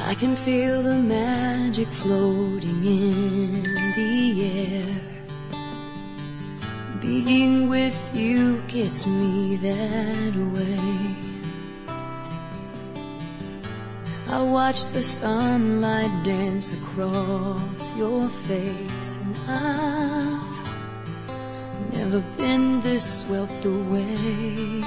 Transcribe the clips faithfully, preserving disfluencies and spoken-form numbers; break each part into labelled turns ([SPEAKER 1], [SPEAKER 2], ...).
[SPEAKER 1] I can feel the magic floating in the air. Being with you gets me that way. I watch the sunlight dance across your face, and I've never been this swept away.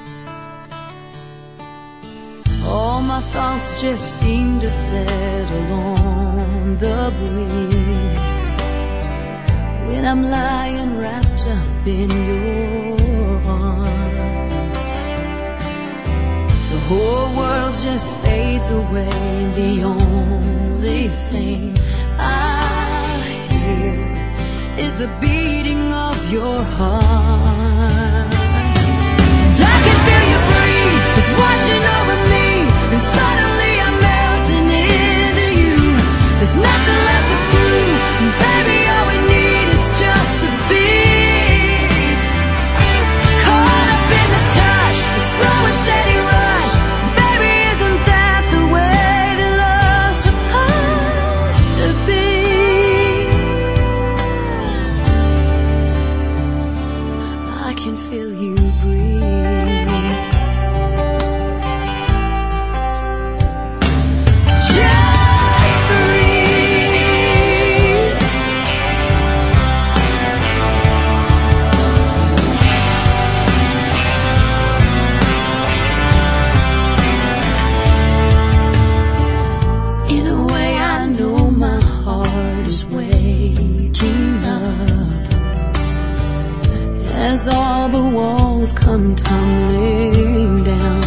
[SPEAKER 1] All my thoughts just seem to settle on the breeze when I'm lying wrapped up in your arms. The whole world just fades away. The only thing I hear is the beating of your heart. And I can feel you breathe, it's washing over me, and suddenly I'm melting into you. There's nothing left to prove, and baby, all we need is just to be caught up in the touch, the slow and steady rush. Baby, isn't that the way that love's supposed to be? I can feel you breathe. Just breathe. In a way, I know my heart is waking up as all the walls come tumbling down,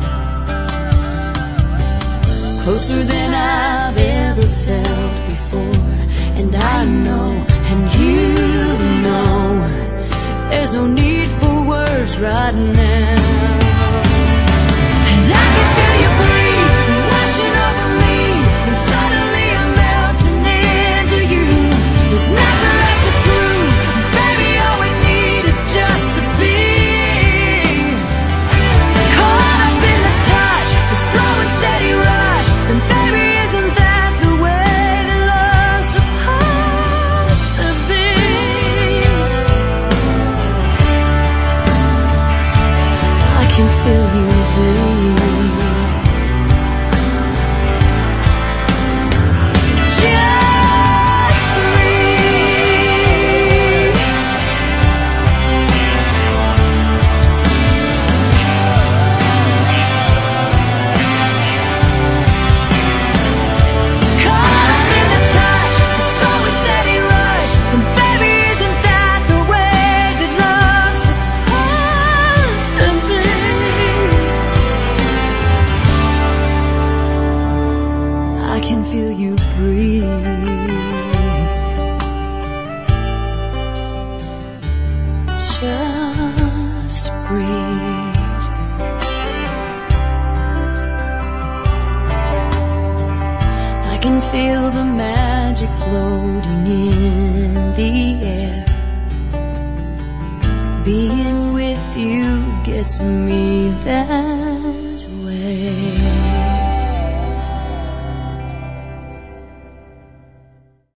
[SPEAKER 1] closer than I've ever felt before. And I know, and you know, there's no need for words right now. And I can feel you breathe, washing over me, and suddenly I'm melting into you. There's nothing left to prove, baby, all we need is just to be caught up in the touch, the slow and steady rush. And baby, isn't that the way that love's supposed to be? I can feel you breathe. Just breathe. Caught up in the touch, the slow and steady rush. And baby, isn't that the way that love's supposed to be? I can feel you breathe. Just breathe. I can feel the magic floating in the air. Being with you gets me that way.